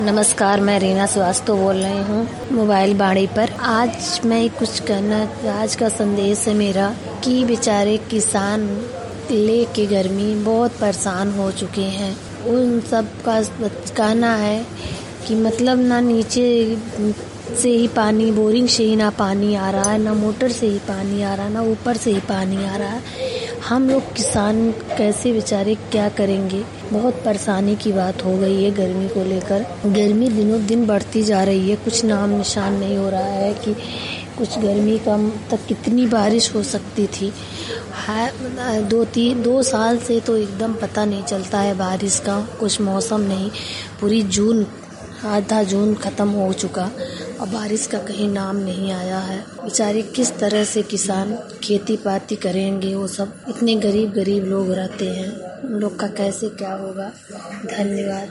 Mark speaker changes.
Speaker 1: नमस्कार, मैं रीना श्रीवास्तव बोल रही हूँ मोबाइल बाड़ी पर। आज मैं कुछ कहना, आज का संदेश है मेरा कि बेचारे किसान लेके गर्मी बहुत परेशान हो चुके हैं। उन सब का कहना है कि मतलब ना नीचे से ही पानी, बोरिंग से ही ना पानी आ रहा है, ना मोटर से ही पानी आ रहा है, ना ऊपर से ही पानी आ रहा है। हम लोग किसान कैसे बेचारे क्या करेंगे। बहुत परेशानी की बात हो गई है गर्मी को लेकर। गर्मी दिनों दिन बढ़ती जा रही है, कुछ नाम निशान नहीं हो रहा है कि कुछ गर्मी कम तक कितनी बारिश हो सकती थी। 2 साल से तो एकदम पता नहीं चलता है बारिश का, कुछ मौसम नहीं। पूरी आधा जून खत्म हो चुका और बारिश का कहीं नाम नहीं आया है। बेचारे किस तरह से किसान खेती पाती करेंगे। वो सब इतने गरीब लोग रहते हैं, उन लोग का कैसे क्या होगा। धन्यवाद।